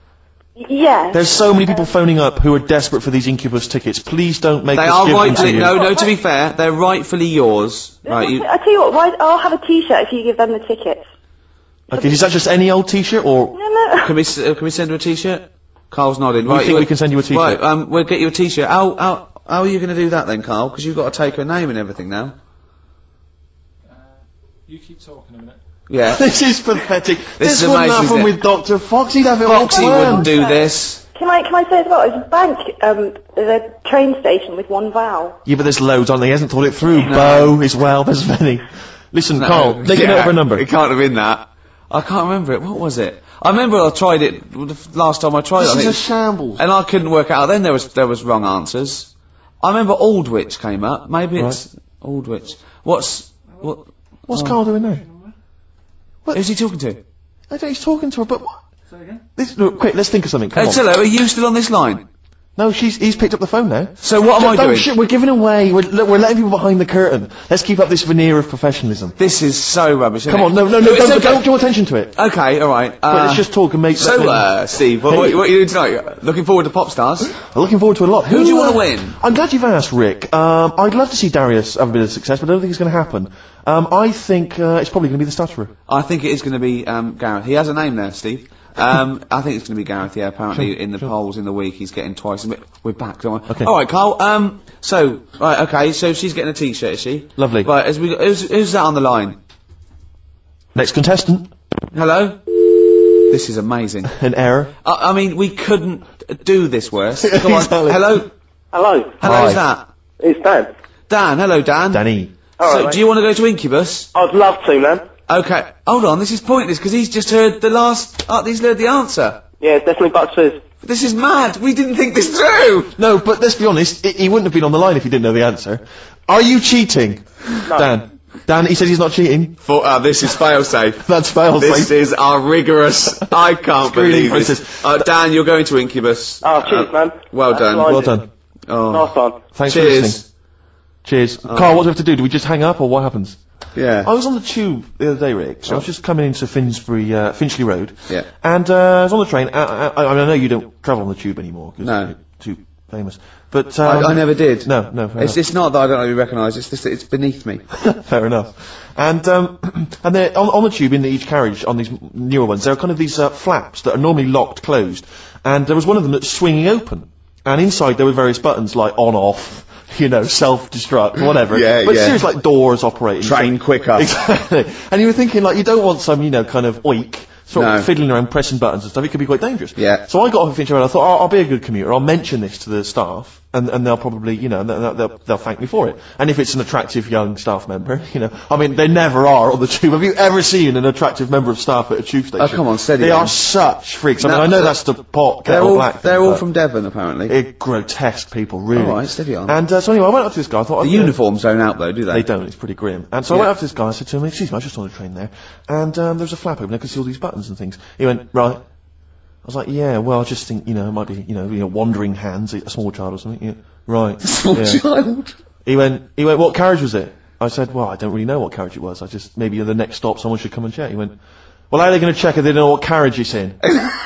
Yeah. There's so many people phoning up who are desperate for these Incubus tickets. Please don't make They us are give them to rightfully, you. no, no, to be fair, they're rightfully yours. Right, you, I tell you what, why, I'll have a t-shirt if you give them the tickets. Okay, is that just any old T-shirt, or No, no. can we, s- uh, can we send her a t-shirt? Carl's nodding. we Right, think we can send you a T-shirt? Right, um, we'll get you a t-shirt. How, how, how are you going to do that then, Carl? Because you've got to take her name and everything now. You keep talking a minute. Yeah. This is pathetic. This, is wouldn't amazing, happen isn't it? with Doctor Fox. He'd have it all Foxy planned. wouldn't do this. Can I, can I say as well, there's a bank, um, there's a train station with one vowel. Yeah, but there's loads on there. He hasn't thought it through. Bo as well. There's many. Listen, Carl, take a note of her number. It can't have been that. I can't remember it. What was it? I remember I tried it the last time I tried This it. I is think, a shambles. and I couldn't work out. Then there was there was wrong answers. I remember Aldwych came up. Maybe it's Aldwych. What's what? What's oh. Carl doing now? Who's he talking to? I don't know, he's talking to her, but what? This, look, quick, let's think of something. Come Hey, on. Tillo, are you still on this line? No, she's, he's picked up the phone now. So what am I Don't doing? shit, we're giving away, we're, look, we're letting people behind the curtain. Let's keep up this veneer of professionalism. This is so rubbish. Come isn't on, it? no, no, no, It's don't, okay. don't draw attention to it. Okay, all right. Uh, Wait, let's just talk and make... So, let- uh, Steve, what, what, what are you doing tonight? Looking forward to Pop Stars? I'm looking forward to a lot. Who do you wanna uh, win? I'm glad you've asked, Rick. Um, I'd love to see Darius have a bit of success, but I don't think it's going to happen. Um, I think uh, it's probably going to be the stutterer. I think it is going to be um, Gareth. He has a name there, Steve. Um, I think it's going to be Gareth. Yeah, apparently Sure, in the sure. polls in the week he's getting twice. But we're back, don't we? Okay. All right, Carl. Um, so right, okay. So she's getting a T-shirt, is she? Lovely. Right. As we, who's, who's that on the line? Next contestant, Hello. This is amazing. an error. I, I mean, we couldn't do this worse. Come on. Exactly. Hello. Hello, Hello. Hi. Who's that? it's Dan. Dan. Hello, Dan. Danny. So, Alright, do you want to go to Incubus? I'd love to, man. Okay. Hold on. This is pointless because he's just heard the last. Uh, he's heard the answer. Yeah, definitely Bucks Fizz. This is mad. We didn't think this through. No, but let's be honest, i he wouldn't have been on the line if he didn't know the answer. Are you cheating? No. Dan. Dan, he says he's not cheating. For, uh, this is fail-safe. That's fail This is our rigorous. I can't Screening believe process. this. Uh, Dan, you're going to Incubus. Oh, cheers, Uh, man. Well That's done. blinding. Well done. Oh. Nice one. Thanks for Cheers. listening. Cheers. Carl, what do we have to do? Do we just hang up or what happens? Yeah. I was on the tube the other day, Rick. So I was just coming into Finsbury, uh, Finchley Road. Yeah. And uh, I was on the train. I, I, I, mean, I know you don't travel on the tube anymore because No. you're too famous. But I, um, I never did. No, no. Fair It's, enough. it's not that I don't really recognise. It's just that it's beneath me. Fair enough. And um, and they're on, on the tube in the, each carriage on these newer ones, there are kind of these uh, flaps that are normally locked closed, and there was one of them that's swinging open, and inside there were various buttons like on off, you know, self destruct, whatever. Yeah, but yeah. seriously, like doors operating. Train quicker. Exactly. And you were thinking like you don't want some, you know, kind of oik. Sort No. of fiddling around pressing buttons and stuff, it could be quite dangerous. Yeah. So I got off of Finchley Road, I thought, oh, I'll be a good commuter, I'll mention this to the staff, and, and they'll probably, you know, they'll, they'll, they'll thank me for it. And if it's an attractive young staff member, you know, I mean, they never are on the tube. Have you ever seen an attractive member of staff at a tube station? Oh, come on, steady They on. are such freaks. I No, mean, I know they're- that's the pot, They're kettle all. black. They're thing, all but from Devon, apparently. they're grotesque people, really. All right, steady on. And uh, so anyway, I went up to this guy, I thought... The I'd, uh, uniforms don't out though, do they? They don't, it's pretty grim. And so I Yeah. went up to this guy, I said to him, excuse me, I was just on the train there, and um, there was a flap open, I could see all these buttons and things. He went, right. I was like, yeah, well, I just think, you know, it might be, you know, you know wandering hands, a small child or something. Yeah. Right. Small yeah. child. He went, he went, what carriage was it? I said, well, I don't really know what carriage it was. I just, maybe at the next stop someone should come and check. He went, well, how are they going to check if they don't know what carriage it's in?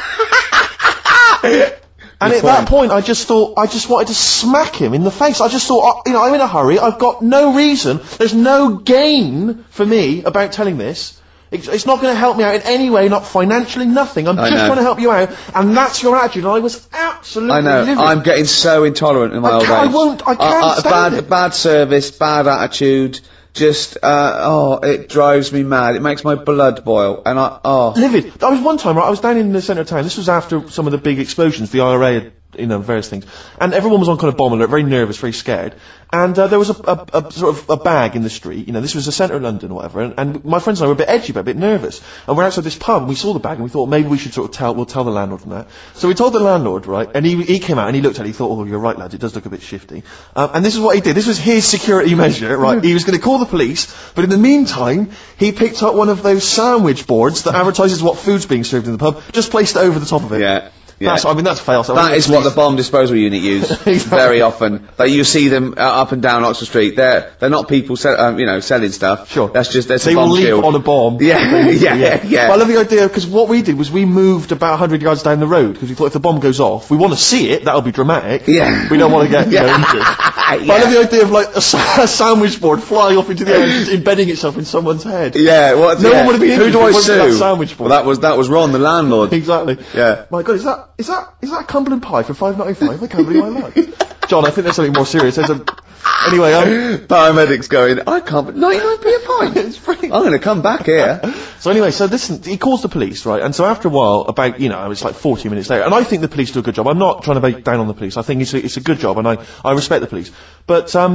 And at that point, I just thought, I just wanted to smack him in the face. I just thought, uh, you know, I'm in a hurry. I've got no reason. There's no gain for me about telling this. It's, it's not going to help me out in any way, not financially, nothing. I'm I just know. trying to help you out, and that's your attitude. And I was absolutely I know. livid. I'm getting so intolerant in my I old can't- I age. won't- I can't Uh, uh, stand bad, it. bad service, bad attitude. Just, uh, oh, it drives me mad. It makes my blood boil. And I, oh. livid. I was one time, right, I was down in the centre of town. This was after some of the big explosions. The I R A had, you know, various things. And everyone was on kind of bomb alert, very nervous, very scared. And uh, there was a, a, a sort of a bag in the street. You know, this was the centre of London or whatever. And, and my friends and I were a bit edgy, but a bit nervous. And we're outside this pub, and we saw the bag, and we thought maybe we should sort of tell, we'll tell the landlord from that. So we told the landlord, right, and he, he came out and he looked at it, he thought, oh, you're right, lads, it does look a bit shifty. Um, and this is what he did. This was his security measure, right? He was going to call the police, but in the meantime, he picked up one of those sandwich boards that advertises what food's being served in the pub, just placed it over the top of it. Yeah. Yeah. That's, I mean, that's fail. So I That think is the what the police- bomb disposal unit use very often. Like you see them uh, up and down Oxford Street. They're they're not people, sell, um, you know, selling stuff. Sure. That's just that's They a bomb will leap shield. on a bomb. Yeah, yeah, yeah, yeah. But I love the idea, because what we did was we moved about one hundred yards down the road, because we thought if the bomb goes off, we want to see it, that'll be dramatic. Yeah. We don't want to get, you know, Yeah. injured. But I love the idea of, like, a, sa- a sandwich board flying off into the air and just embedding itself in someone's head. Yeah, what? No yeah. one would have been Who do injured I if it wasn't sue? that sandwich board. Well, that was that was Ron, the landlord. Exactly. Yeah. My God, is that, is that, is that Cumberland Pie for five ninety-five? I can't believe my luck. John, I think there's something more serious. There's a, anyway, um, Paramedics going. I can't. ninety-nine p a pint. it's free. I'm going to come back here. So anyway, so listen, he calls the police, right? And so after a while, about, you know, it was like forty minutes later, and I think the police do a good job. I'm not trying to bake down on the police. I think it's a, it's a good job, and I, I respect the police. But, um,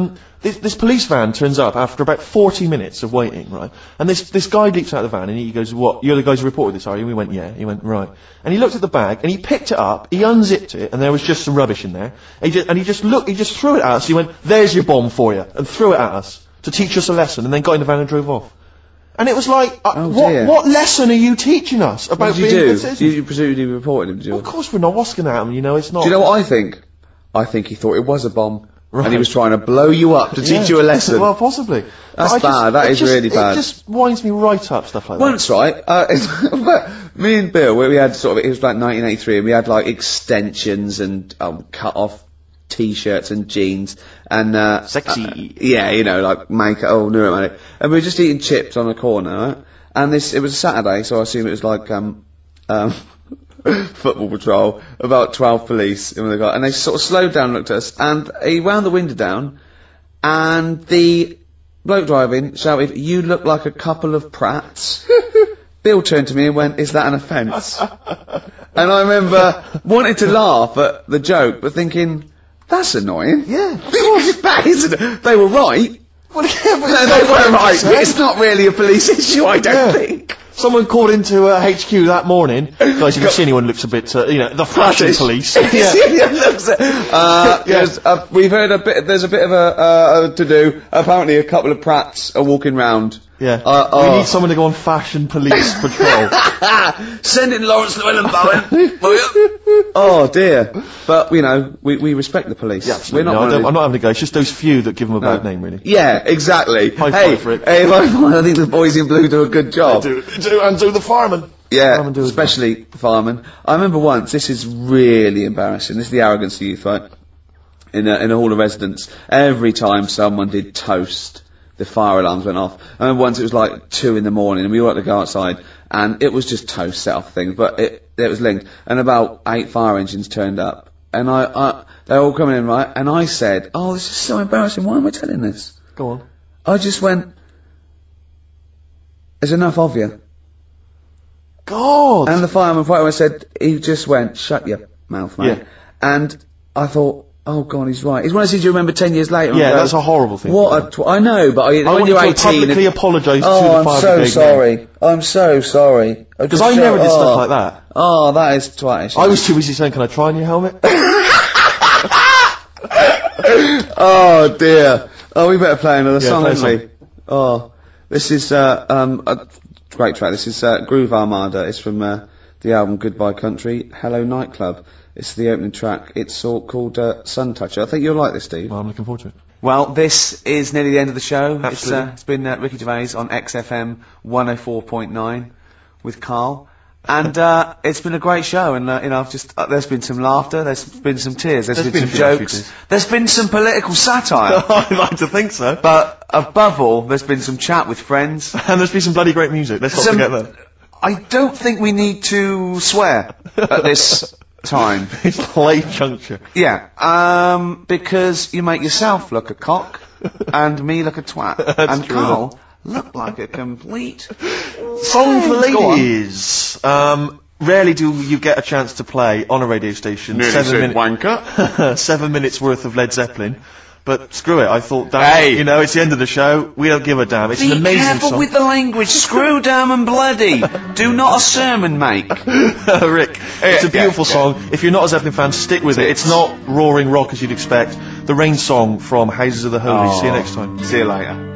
this, this police van turns up after about forty minutes of waiting, right? And this, this guy leaps out of the van and he goes, what, you're the guys who reported this, are you? And we went, yeah. He went, right. And he looked at the bag and he picked it up, he unzipped it, and there was just some rubbish in there. And he just, and he just looked, he just threw it at us. He went, there's your bomb for you, and threw it at us to teach us a lesson, and then got in the van and drove off. And it was like, uh, Oh, what, dear. what lesson are you teaching us about What did you being a good do? citizen? You, you presumably reported him, did you? Well, of course we're not. What's going to happen? You know, it's not. Do you know what I think? I think he thought it was a bomb. Right. And he was trying to blow you up to Yeah. teach you a lesson. Well, possibly. That's But I just- bad. That it is just- really bad. It just winds me right up, stuff like that. Once, right, uh, it's, me and Bill, we, we had sort of, it was like nineteen eighty-three, and we had like extensions and um, cut off t-shirts and jeans, and, uh... Sexy. uh, yeah, you know, like, make it all new, man. And we were just eating chips on a corner, right? And this, it was a Saturday, so I assume it was like, um, um, football patrol, about twelve police, and they got, and they sort of slowed down and looked at us, and he wound the window down, and the bloke driving shouted, "You look like a couple of prats." Bill turned to me and went, "Is that an offence?" And I remember wanting to laugh at the joke, but thinking, that's annoying. Yeah. That isn't, they were right. Well, yeah, but No, it's they not were what right. you said. It's not really a police issue, I don't Yeah. think. Someone called into uh, H Q that morning. Guys, if you see anyone looks a bit, uh, you know, the fashion British. police. Yeah. uh, there's a, we've heard a bit. There's a bit of a uh, to do. Apparently, a couple of prats are walking round. Yeah. Uh, we uh, need someone to go on fashion police patrol. Send in Lawrence Llewellyn Bowen. Will you? Oh dear. But you know, we we respect the police. Yeah, We're not. no, I one of don't, these- I'm not having to go. It's just those few that give them a bad No. name, really. Yeah, exactly. High hey, five for it. hey, I think the boys in blue do a good job. Do, do, and do the fireman. Yeah, Firemen do as well. especially firemen. I remember once, this is really embarrassing, this is the arrogance of youth, right? In a, in a hall of residence, every time someone did toast, the fire alarms went off. I remember once it was like two in the morning and we all had to go outside and it was just toast set off things, but it, it was linked. And about eight fire engines turned up. And I, I, they're all coming in, right? And I said, "Oh, this is so embarrassing, why am I telling this?" Go on. I just went, "There's enough of you." God. And the fireman fireman said, he just went, "Shut your mouth, mate." Yeah. And I thought, oh God, he's right. It's one of those things you remember ten years later. and Yeah, go, that's a horrible thing. What a tw- I know, but I, I when want you're you to eighteen... publicly and- apologise to oh, the I'm fire so brigade sorry. I'm so sorry. Because I never did stuff like that. Oh, that is twatish. I was too busy saying, "Can I try on your helmet?" Oh dear. Oh, we better play another Yeah, song, play a haven't we? Oh, this is uh, um, a great track. This is uh, Groove Armada. It's from uh, the album Goodbye Country, Hello Nightclub. It's the opening track. It's all called uh, Sun Toucher. I think you'll like this, Steve. Well, I'm looking forward to it. Well, this is nearly the end of the show. It's, Absolutely. uh, it's been uh, Ricky Gervais on X F M one oh four point nine with Carl. And uh, it's been a great show, and uh, you know, I've just uh, there's been some laughter, there's been some tears, there's, There's been, been some a few laughter jokes, tears. there's been some political satire, I'd like to think so. but above all, there's been some chat with friends. And there's been some bloody great music. Let's not Some- forget that. I don't think we need to swear at this time. It's late juncture. Yeah, um, because you make yourself look a cock, and me look a twat, and true. Carl look like a complete... Song for Go on. ladies. Um, rarely do you get a chance to play on a radio station seven, minute- wanker. seven minutes worth of Led Zeppelin. But screw it, I thought, damn, Hey. you know, it's the end of the show. We don't give a damn. It's Be an amazing careful song. with the language. Screw, damn and bloody. Do not a sermon make. Rick, it's a yeah, beautiful yeah. song. If you're not a Zeppelin fan, stick with it. It's not roaring rock as you'd expect. The Rain song from Houses of the Holy. See you next time. See you later.